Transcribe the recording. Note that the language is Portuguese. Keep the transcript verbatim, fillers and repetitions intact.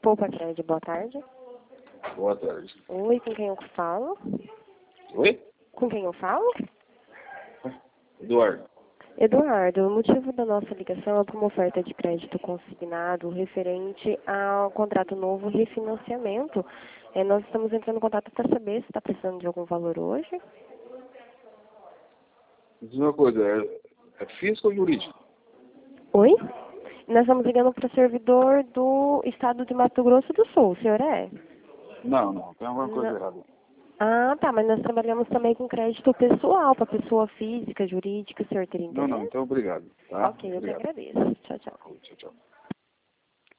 Poupa Crédito, boa tarde. Boa tarde. Oi, com quem eu falo? Oi? Com quem eu falo? Eduardo. Eduardo, o motivo da nossa ligação é para uma oferta de crédito consignado referente ao contrato novo refinanciamento. É, nós estamos entrando em contato para saber se está precisando de algum valor hoje. Diz uma coisa, é, é físico ou jurídico? Oi? Nós estamos ligando para o servidor do estado de Mato Grosso do Sul, o senhor é? Não, não, tem alguma coisa Não. errada. Ah, tá, mas nós trabalhamos também com crédito pessoal, para pessoa física, jurídica, o senhor teria Não, interesse? não, então obrigado. Tá? Ok, eu que Obrigado. agradeço. Tchau, tchau. Tchau, tchau.